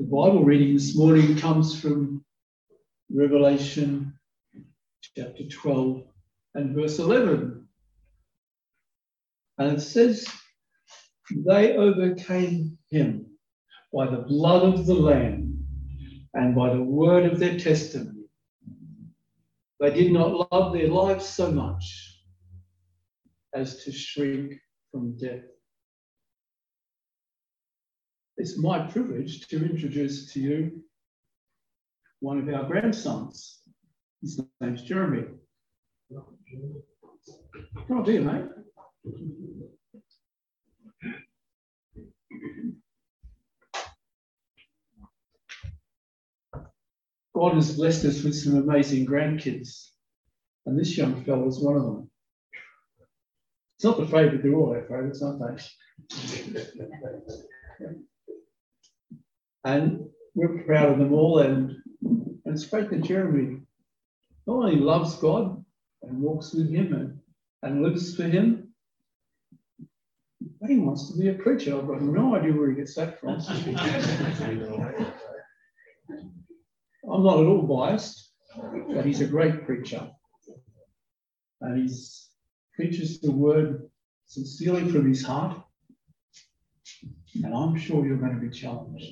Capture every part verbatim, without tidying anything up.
The Bible reading this morning comes from Revelation chapter twelve and verse eleven. And it says, they overcame him by the blood of the Lamb and by the word of their testimony. They did not love their lives so much as to shrink from death. It's my privilege to introduce to you one of our grandsons. His name's Jeremy. Oh, dear, mate. God has blessed us with some amazing grandkids, and this young fellow is one of them. It's not the favourite, they're all our favourites, aren't they? And we're proud of them all, and, and it's great that Jeremy not only loves God and walks with him and, and lives for him, but he wants to be a preacher. I've got no idea where he gets that from. I'm not at all biased, but he's a great preacher. And he preaches the word sincerely from his heart. And I'm sure you're going to be challenged.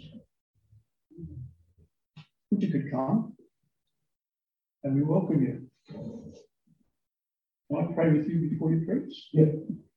Would you could come? And we welcome you. Can I pray with you before you preach? Yeah.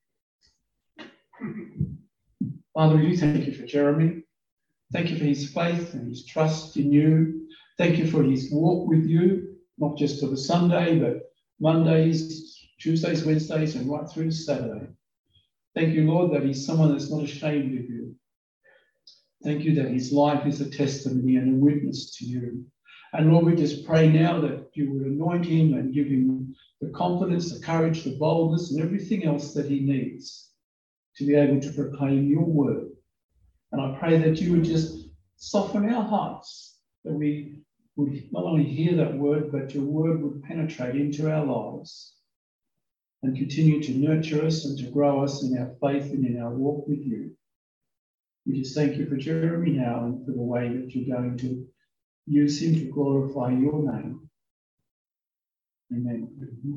Father, we do thank you for Jeremy. Thank you for his faith and his trust in you. Thank you for his walk with you, not just to the Sunday, but Mondays, Tuesdays, Wednesdays, and right through to Saturday. Thank you, Lord, that he's someone that's not ashamed of you. Thank you that his life is a testimony and a witness to you. And Lord, we just pray now that you would anoint him and give him the confidence, the courage, the boldness, and everything else that he needs to be able to proclaim your word. And I pray that you would just soften our hearts, that we would not only hear that word, but your word would penetrate into our lives and continue to nurture us and to grow us in our faith and in our walk with you. We just thank you for Jeremy now and for the way that you're going to use him to glorify your name. Amen.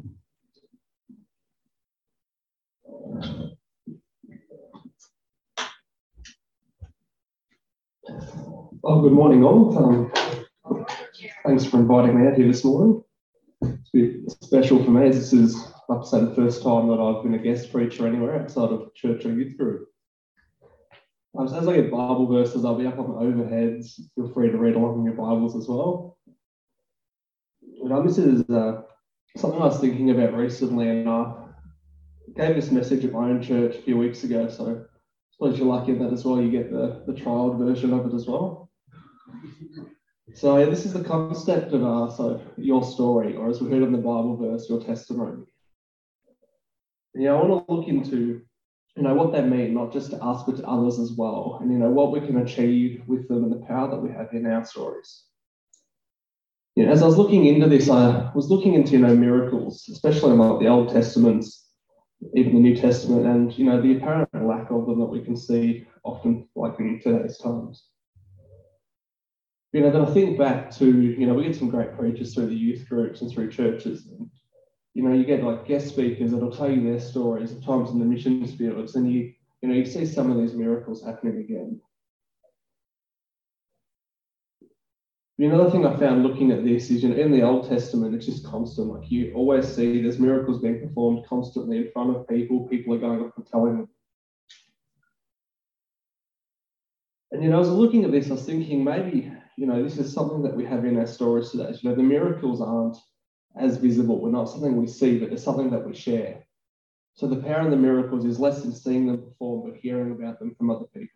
Oh, good morning, all. Um, thanks for inviting me out here this morning. It's a bit special for me, as this is, like I say, the first time that I've been a guest preacher anywhere outside of church or youth group. Um, so as I get Bible verses, I'll be up on the overheads. Feel free to read along in your Bibles as well. And, um, this is uh, something I was thinking about recently, and I gave this message at my own church a few weeks ago, so I suppose you're lucky in that as well. You get the, the trial version of it as well. So yeah, this is the concept of uh, so your story, or as we heard in the Bible verse, your testimony. And, you know, I want to look into, you know, what they mean, not just to us, but to others as well. And, you know, what we can achieve with them and the power that we have in our stories. You know, as I was looking into this, I was looking into, you know, miracles, especially in like the Old Testaments, even the New Testament, and, you know, the apparent lack of them that we can see often, like in today's times. You know, then I think back to, you know, we get some great preachers through the youth groups and through churches. And, you know, you get like guest speakers that'll tell you their stories at times in the missions fields, and you, you know, you see some of these miracles happening again. Another thing I found looking at this is, you know, in the Old Testament, it's just constant. Like you always see there's miracles being performed constantly in front of people. People are going up and telling them. And, you know, as I was looking at this, I was thinking maybe, you know, this is something that we have in our stories today. You know, the miracles aren't as visible. We're not something we see, but they're something that we share. So the power in the miracles is less in seeing them perform, but hearing about them from other people.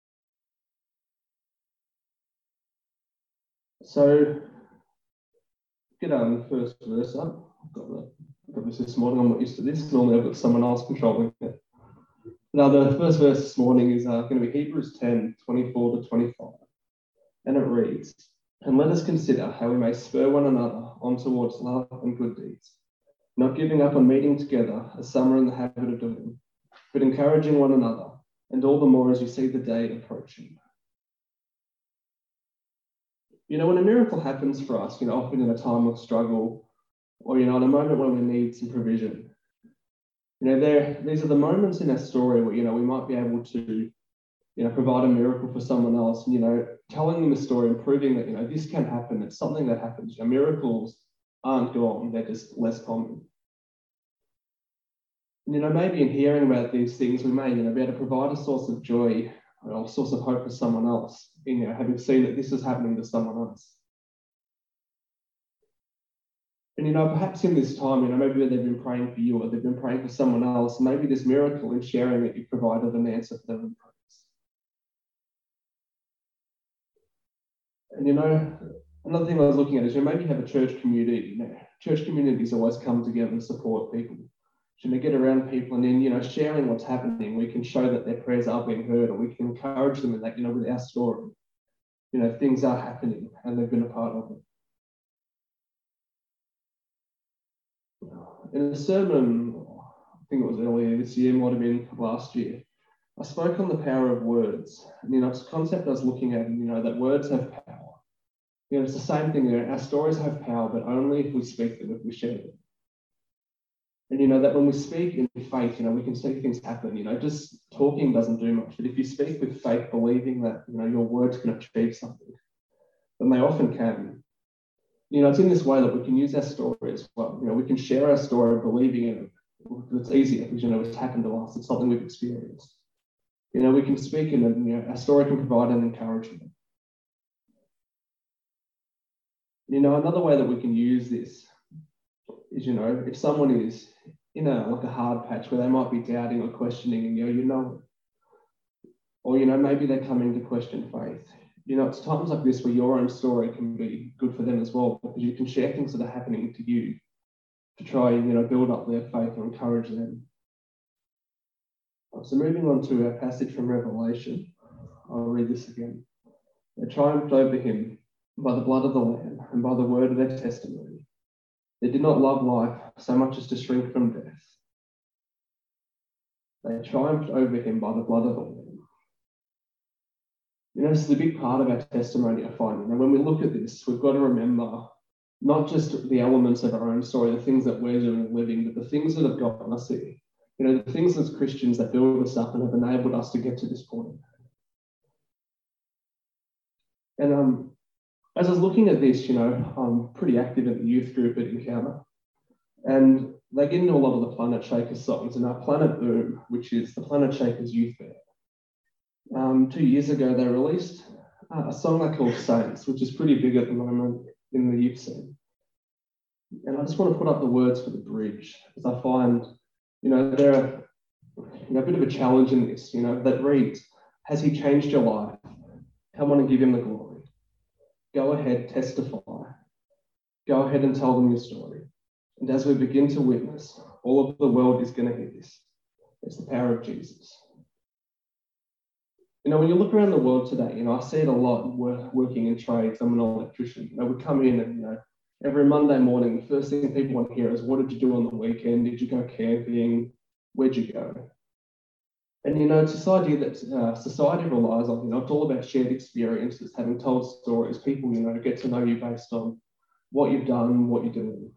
So, get um, the first verse up. I've got, the, I've got this this morning. I'm not used to this. Normally I've got someone else controlling it. Now, the first verse this morning is uh, going to be Hebrews ten, twenty-four to twenty-five. And it reads, "And let us consider how we may spur one another on towards love and good deeds, not giving up on meeting together as some are in the habit of doing, but encouraging one another, and all the more as you see the day approaching." You know, when a miracle happens for us, you know, often in a time of struggle, or, you know, in a moment when we need some provision, you know, there, these are the moments in our story where, you know, we might be able to, you know, provide a miracle for someone else, and, you know, telling them a story and proving that, you know, this can happen. It's something that happens. You know, miracles aren't gone, they're just less common. And, you know, maybe in hearing about these things, we may, you know, be able to provide a source of joy or a source of hope for someone else, in, you know, having seen that this is happening to someone else. And, you know, perhaps in this time, you know, maybe they've been praying for you or they've been praying for someone else. Maybe this miracle in sharing that you've provided an answer for them in praise. And, you know, another thing I was looking at is, you know, maybe you have a church community. You know, church communities always come together and support people. You know, get around people and then, you know, sharing what's happening, we can show that their prayers are being heard, or we can encourage them in that, you know, with our story. You know, things are happening and they've been a part of it. In a sermon, I think it was earlier this year, might have been last year, I spoke on the power of words. And, you know, it's a concept I was looking at, and, you know, that words have power. You know, it's the same thing, you know, our stories have power, but only if we speak them, if we share them. And, you know, that when we speak in faith, you know, we can see things happen. You know, just talking doesn't do much. But if you speak with faith, believing that, you know, your words can achieve something, then they often can. You know, it's in this way that we can use our story as well. You know, we can share our story believing in it. It's easier because, you know, it's happened to us. It's something we've experienced. You know, we can speak in it, and, you know, our story can provide an encouragement. You know, another way that we can use this is, you know, if someone is in a like a hard patch where they might be doubting or questioning, and, you know, you know, or, you know, maybe they're coming to question faith. You know, it's times like this where your own story can be good for them as well, because you can share things that are happening to you to try and, you know, build up their faith and encourage them. So moving on to our passage from Revelation, I'll read this again. They triumphed over him by the blood of the Lamb and by the word of their testimony. They did not love life so much as to shrink from death. They triumphed over him by the blood of the Lamb. You know, this is a big part of our testimony, I find. And when we look at this, we've got to remember not just the elements of our own story, the things that we're doing and living, but the things that have gotten us here. You know, the things as Christians that build us up and have enabled us to get to this point. And um, as I was looking at this, you know, I'm pretty active in the youth group at Encounter. And they get into a lot of the Planet Shakers songs. And our Planet Boom, which is the Planet Shakers youth band, Um, two years ago, they released uh, a song they call Saints, which is pretty big at the moment in the youth scene. And I just want to put up the words for the bridge, because I find, you know, there are, you know, a bit of a challenge in this, you know, that reads, has he changed your life? Come on and give him the glory. Go ahead, testify. Go ahead and tell them your story. And as we begin to witness, all of the world is going to hear this. It's the power of Jesus. You know, when you look around the world today, you know, I see it a lot working in trades. I'm an electrician. You know, we come in and, you know, every Monday morning, the first thing people want to hear is, what did you do on the weekend? Did you go camping? Where'd you go? And, you know, it's this idea that uh, society relies on, you know, it's all about shared experiences, having told stories. People, you know, get to know you based on what you've done, what you're doing.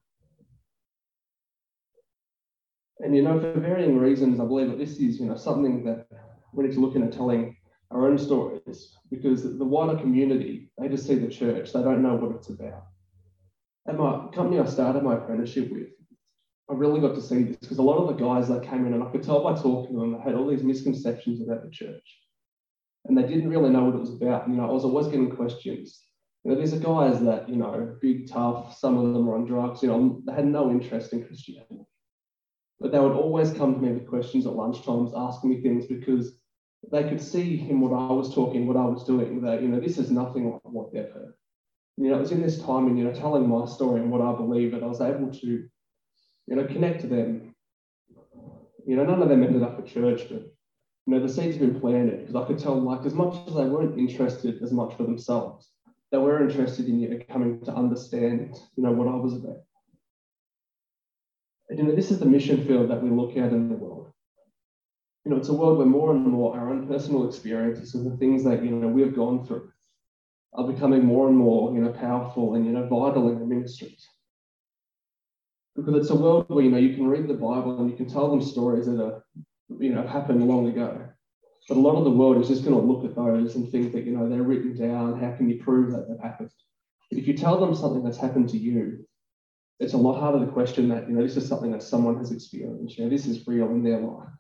And, you know, for varying reasons, I believe that this is, you know, something that we need to look into telling our own stories, because the wider community, they just see the church, they don't know what it's about. At my company I started my apprenticeship with, I really got to see this, because a lot of the guys that came in, and I could tell by talking to them, they had all these misconceptions about the church, and they didn't really know what it was about. And, you know, I was always getting questions. You know, these are guys that, you know, big, tough, some of them were on drugs, you know, they had no interest in Christianity. But they would always come to me with questions at lunchtimes, asking me things, because they could see in what I was talking, what I was doing, that, you know, this is nothing like what they've heard. You know, it was in this time, and, you know, telling my story and what I believe, that I was able to, you know, connect to them. You know, none of them ended up at church, but, you know, the seeds have been planted, because I could tell, like, as much as they weren't interested as much for themselves, they were interested in, you know, coming to understand, you know, what I was about. And, you know, this is the mission field that we look at in the world. You know, it's a world where more and more our own personal experiences and the things that, you know, we've gone through, are becoming more and more, you know, powerful and, you know, vital in their ministries. Because it's a world where, you know, you can read the Bible and you can tell them stories that are, you know, happened long ago. But a lot of the world is just going to look at those and think that, you know, they're written down. How can you prove that they've happened? But if you tell them something that's happened to you, it's a lot harder to question that, you know, this is something that someone has experienced. You know, this is real in their life.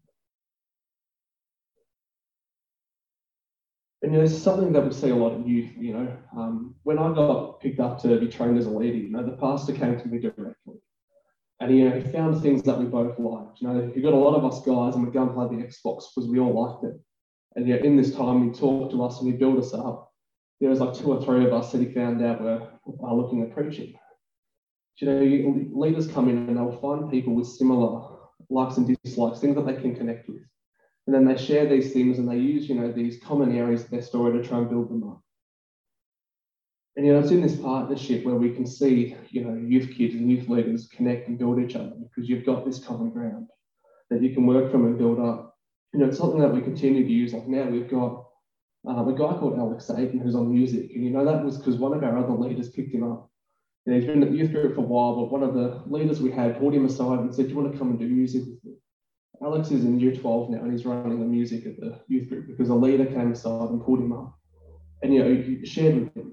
And, you know, it's something that we see a lot in youth, you know. Um, when I got picked up to be trained as a leader, you know, the pastor came to me directly. And, you know, he found things that we both liked. You know, he got a lot of us guys and we'd go and play the Xbox because we all liked it. And, you know, in this time, he talked to us and he built us up. There was like two or three of us that he found out were uh, looking at preaching. You know, you, leaders come in and they'll find people with similar likes and dislikes, things that they can connect with. And then they share these things and they use, you know, these common areas of their story to try and build them up. And, you know, it's in this partnership where we can see, you know, youth kids and youth leaders connect and build each other because you've got this common ground that you can work from and build up. You know, it's something that we continue to use. Like now we've got um, a guy called Alex Aiken who's on music. And, you know, that was because one of our other leaders picked him up. You know, he's been at the youth group for a while, but one of the leaders we had pulled him aside and said, do you want to come and do music with me? Alex is in year twelve now and he's running the music at the youth group because a leader came aside and pulled him up and, you know, he shared with him.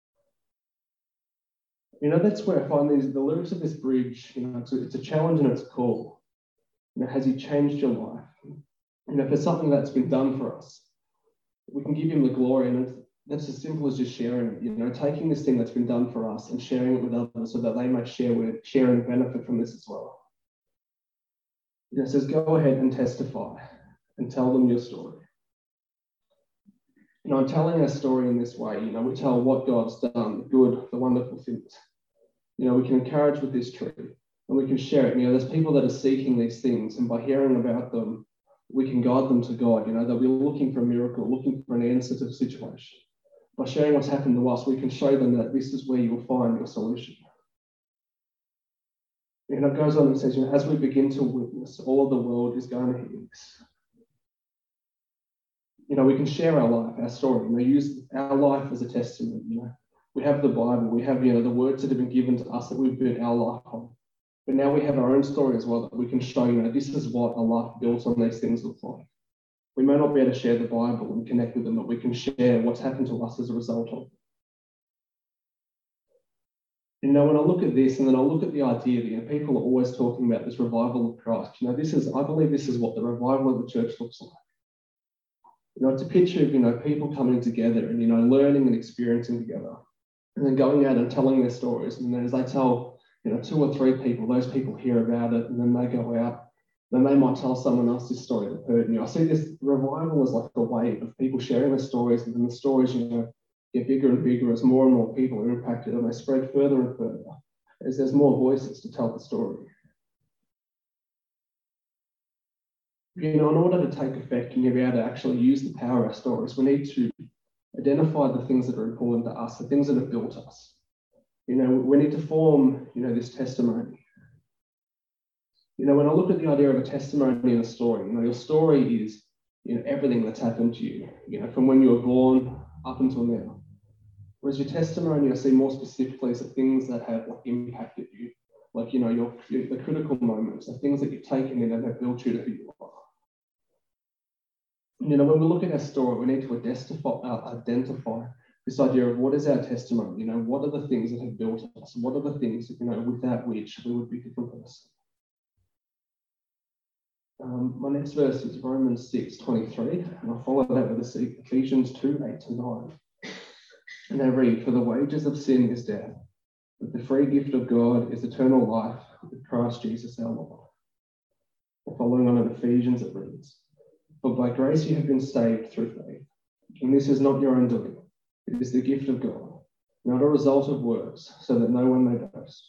You know, that's where I find these, the lyrics of this bridge, you know, it's a, it's a challenge and it's a call. You know, has he changed your life? You know, if it's something that's been done for us, we can give him the glory, and it's, that's as simple as just sharing it, you know, taking this thing that's been done for us and sharing it with others so that they might share with, share and benefit from this as well. You know, it says, go ahead and testify and tell them your story. You know, I'm telling our story in this way, you know, we tell what God's done, the good, the wonderful things. You know, we can encourage with this truth and we can share it. You know, there's people that are seeking these things, and by hearing about them, we can guide them to God. You know, they'll be looking for a miracle, looking for an answer to the situation. By sharing what's happened to us, we can show them that this is where you'll find your solution. And it goes on and says, you know, as we begin to witness, all of the world is going to hear this. You know, we can share our life, our story, you know, use our life as a testament. You know, we have the Bible, we have, you know, the words that have been given to us that we've built our life on. But now we have our own story as well that we can show, you know, this is what a life built on these things looks like. We may not be able to share the Bible and connect with them, but we can share what's happened to us as a result of it. You know, when I look at this and then I look at the idea that, you know, people are always talking about this revival of Christ. You know, this is, I believe this is what the revival of the church looks like. You know, it's a picture of, you know, people coming together and, you know, learning and experiencing together and then going out and telling their stories. And then as they tell, you know, two or three people, those people hear about it and then they go out, then they might tell someone else this story they've heard. And, you know, I see this revival as like a wave of people sharing their stories, and then the stories, you know, get bigger and bigger as more and more people are impacted, and they spread further and further as there's more voices to tell the story. You know, in order to take effect and be able to actually use the power of our stories, we need to identify the things that are important to us, the things that have built us. You know, we need to form, you know, this testimony. You know, when I look at the idea of a testimony and a story, you know, your story is, you know, everything that's happened to you, you know, from when you were born up until now. Whereas your testimony, I see more specifically as the things that have like impacted you, like, you know, your, your the critical moments, the things that you've taken in and have built you to who you are. You know, when we look at our story, we need to identify, uh, identify this idea of what is our testimony. You know, what are the things that have built us? What are the things, you know, without which we would be a different person? Um, my next verse is Romans six twenty-three, and I'll follow that with Ephesians two eight to nine. And they read, for the wages of sin is death, but the free gift of God is eternal life with Christ Jesus our Lord. And following on in Ephesians, it reads, for by grace you have been saved through faith, and this is not your own doing, it is the gift of God, not a result of works, so that no one may boast.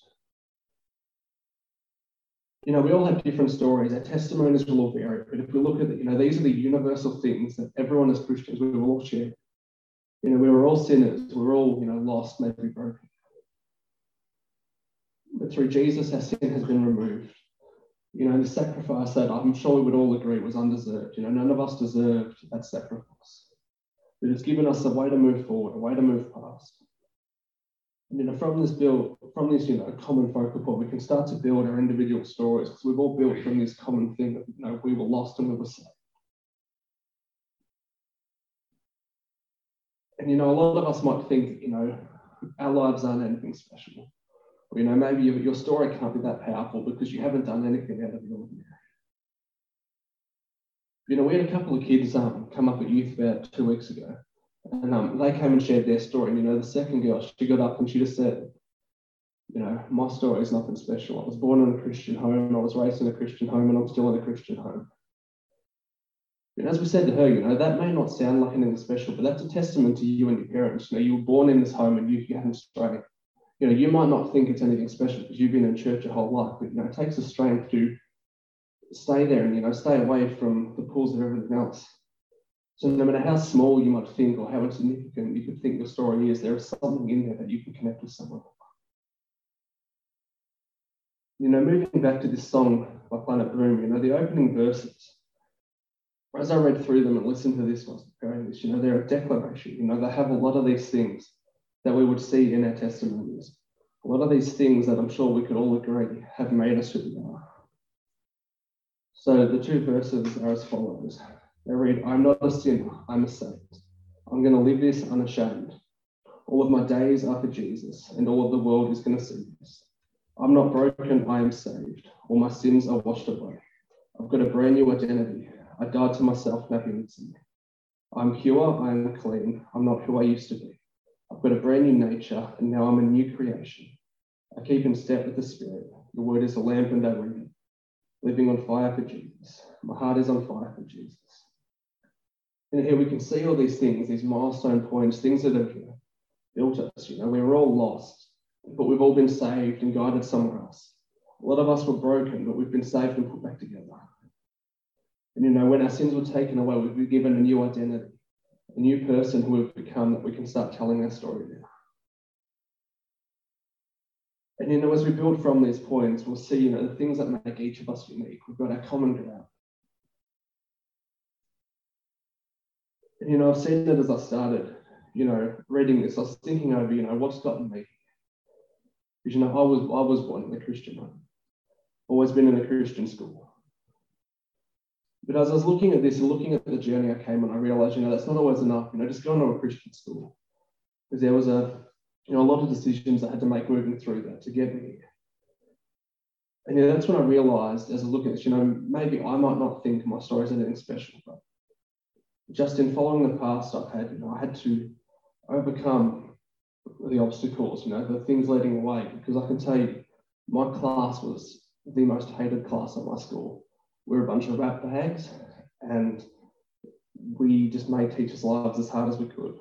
You know, we all have different stories. Our testimonies will all vary, but if we look at it, you know, these are the universal things that everyone as Christians, we will all share. You know, we were all sinners. We were all, you know, lost, maybe broken. But through Jesus, our sin has been removed. You know, the sacrifice that I'm sure we would all agree was undeserved. You know, none of us deserved that sacrifice. but it's given us a way to move forward, a way to move past. And, you know, from this build, from this, you know, common focal point, we can start to build our individual stories, because we've all built from this common thing that, you know, we were lost and we were saved. And, you know, a lot of us might think, you know, our lives aren't anything special. Or, you know, maybe your, your story can't be that powerful because you haven't done anything out of the ordinary. You know, we had a couple of kids um, come up at youth about two weeks ago. And um, they came and shared their story. And, you know, the second girl, she got up and she just said, you know, my story is nothing special. I was born in a Christian home, I was raised in a Christian home, and I'm still in a Christian home. And as we said to her, you know, that may not sound like anything special, but that's a testament to you and your parents. You know, you were born in this home and you, you haven't strayed. You know, you might not think it's anything special because you've been in church your whole life, but, you know, it takes a strength to stay there and, you know, stay away from the pools of everything else. So no matter how small you might think or how insignificant you could think your story is, there is something in there that you can connect with someone. You know, moving back to this song by Planet Boom, you know, the opening verses, as I read through them and listened to this whilst preparing this, you know, they're a declaration. You know, they have a lot of these things that we would see in our testimonies. A lot of these things that I'm sure we could all agree have made us who we are. So the two verses are as follows. They read, I'm not a sinner, I'm a saint. I'm going to live this unashamed. All of my days are for Jesus, and all of the world is going to see this. I'm not broken, I am saved. All my sins are washed away. I've got a brand new identity. I died to myself, now he lives in me. I'm pure, I am clean. I'm not who I used to be. I've got a brand new nature, and now I'm a new creation. I keep in step with the Spirit. The word is a lamp and I read it. Living on fire for Jesus. My heart is on fire for Jesus. And here we can see all these things, these milestone points, things that have built us. You know, we were all lost, but we've all been saved and guided somewhere else. A lot of us were broken, but we've been saved and put back together. And, you know, when our sins were taken away, we've been given a new identity, a new person who we've become that we can start telling our story now. And, you know, as we build from these points, we'll see, you know, the things that make each of us unique. We've got our common ground. And, you know, I've seen it as I started, you know, reading this. I was thinking over, you know, what's gotten me? Because, you know, I was, I was born in a Christian home. Always been in a Christian school. But as I was looking at this and looking at the journey I came on, I realised, you know, that's not always enough. You know, just going to a Christian school. Because there was a, you know, a lot of decisions I had to make moving through that to get me here. And, you know, that's when I realised, as I look at this, you know, maybe I might not think my story is anything special, but just in following the past I've had, you know, I had to overcome the obstacles, you know, the things leading away. Because I can tell you, my class was the most hated class at my school. We were a bunch of rat bags, and we just made teachers' lives as hard as we could.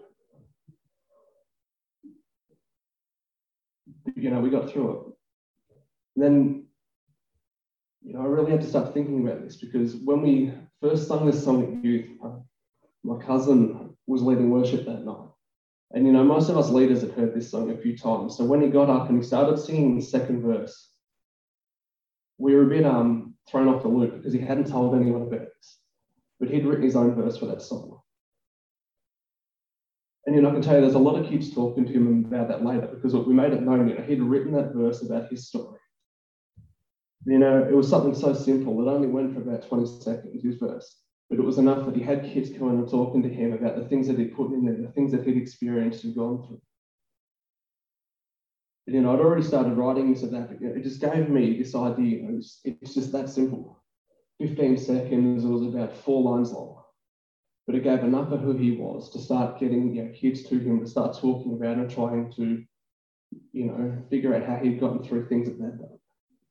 You know, we got through it. And then, you know, I really had to start thinking about this, because when we first sung this song at youth, uh, my cousin was leading worship that night. And, you know, most of us leaders had heard this song a few times. So when he got up and he started singing the second verse, we were a bit um, thrown off the loop because he hadn't told anyone about this. But he'd written his own verse for that song. And, you know, I can tell you there's a lot of kids talking to him about that later, because we made it known, you know, he'd written that verse about his story. You know, it was something so simple. It only went for about twenty seconds, his verse. But it was enough that he had kids coming and talking to him about the things that he'd put in there, the things that he'd experienced and gone through. And, you know, I'd already started writing this about it. You know, it just gave me this idea. You know, it's, it's just that simple. fifteen seconds, it was about four lines long. But it gave enough of who he was to start getting, you know, kids to him, to start talking about and trying to, you know, figure out how he'd gotten through things at that time.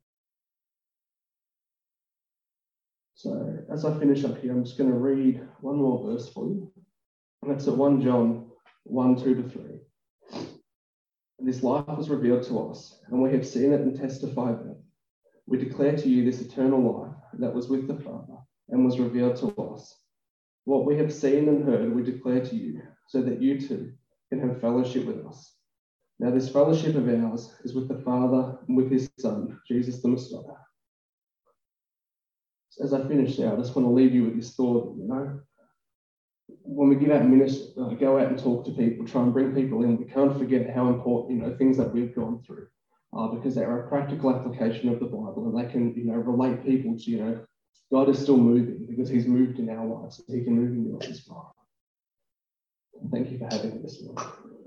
So as I finish up here, I'm just going to read one more verse for you. And that's at First John one, two to three. And this life was revealed to us, and we have seen it and testified that. We declare to you this eternal life that was with the Father and was revealed to us. What we have seen and heard, we declare to you, so that you too can have fellowship with us. Now this fellowship of ours is with the Father and with his Son, Jesus the Messiah. As I finish there, I just want to leave you with this thought, you know, when we get out and minister, uh, go out and talk to people, try and bring people in, we can't forget how important, you know, things that we've gone through, uh, because they're a practical application of the Bible, and they can, you know, relate people to, you know, God is still moving because he's moved in our lives, so he can move in yours as well. Thank you for having me this morning.